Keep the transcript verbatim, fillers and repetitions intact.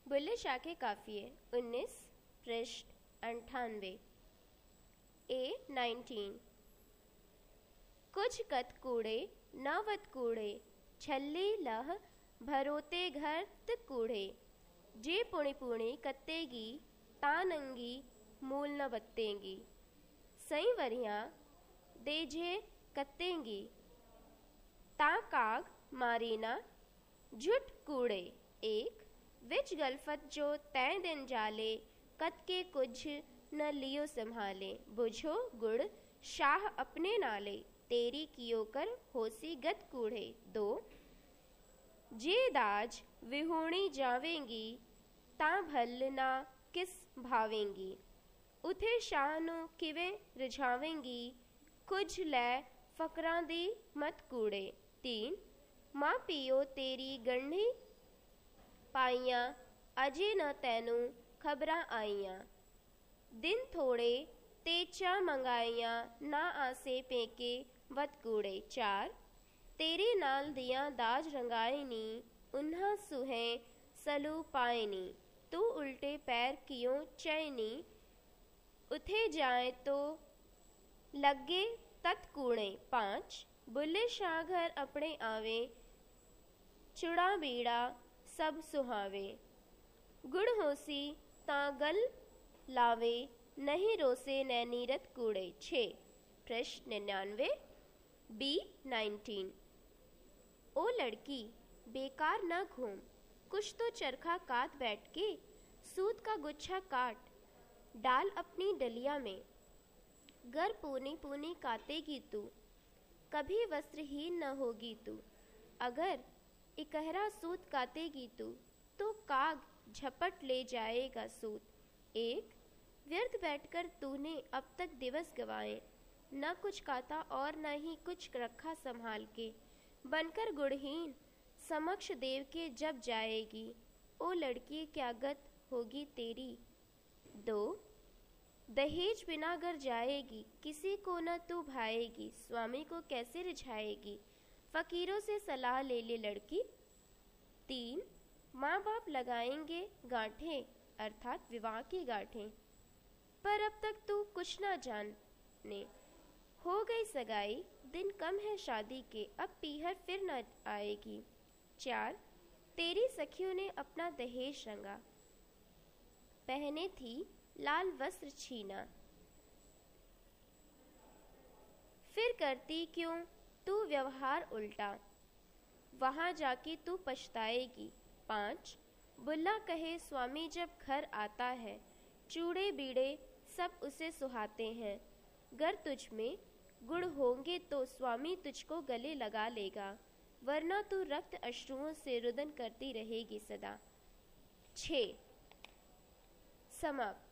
बुल्ले शाह के काफिये उन्नीस पृष्ठ अंठानवे। A nineteen. कुछ कत कूड़े नवत कूड़े छल्ली लह भरोते घर त कूड़े जे पुणी पुणी कत्तेगी तानंगी मूल न बत्तेंगी सई वरियां देजे कत्तेंगी ता काग मारीना झुट कूड़े एक विच गलफत जो तय दिन जाले कत के कुछ न लियो संभाले बुझो गुड़ शाह अपने नाले तेरी कियो कर होसी गत कूड़े दो जे दाज विहूणी जावेंगी ता भल ना किस भावेंगी उथे शाह नु किवे रिझावेंगी कुछ लै फकरां दी मत कूड़े तीन मां पियो तेरी गंढी पाइयां अजे न तैनू खबरां आईयां दिन थोड़े ते चा मंगाइयां ना आसे पेके वत कूड़े चार तेरे नाल दियां दाज रंगाईनी उन्हा सुहे सलू पाएनी तू उल्टे पैर कियों चैनी उथे जाए तो लगे तत कूड़े पांच बुल्ले शाह घर अपने आवे चुड़ा बीड़ा सब सुहावे गुड़ होसी ता गल लावे नहीं रोसे नैनीरत कूड़े छे पृष्ठ निन्यानवे। B nineteen. ओ लड़की बेकार न घूम कुछ तो चरखा काट बैठ के सूत का गुच्छा काट डाल अपनी डलिया में घर पूनी पूनी काटेगी तू कभी वस्त्रहीन न होगी तू अगर इकहरा सूत काटेगी तू तो काग झपट ले जाएगा सूत एक व्यर्थ बैठकर तूने अब तक दिवस गवाए न कुछ काता और न ही कुछ रखा संभाल के बनकर गुड़हीन समक्ष देव के जब जाएगी ओ लड़की क्या गत होगी तेरी दो दहेज बिना घर जाएगी किसी को न तू भाएगी स्वामी को कैसे रिझाएगी फकीरों से सलाह ले ले लड़की तीन माँ बाप लगाएंगे गांठें अर्थात विवाह की गांठें पर अब तक तू कुछ ना जाने हो गई सगाई दिन कम है शादी के अब पीहर फिर न आएगी चार तेरी सखियों ने अपना दहेज रंगा पहने थी लाल वस्त्र छीना फिर करती क्यों तू व्यवहार उल्टा वहां जाके तू पछताएगी पांच बुल्ला कहे स्वामी जब घर आता है चूड़े बीड़े सब उसे सुहाते हैं गर तुझ में गुड़ होंगे तो स्वामी तुझको गले लगा लेगा वरना तू रक्त अश्रुओं से रुदन करती रहेगी सदा। छः समाप्त।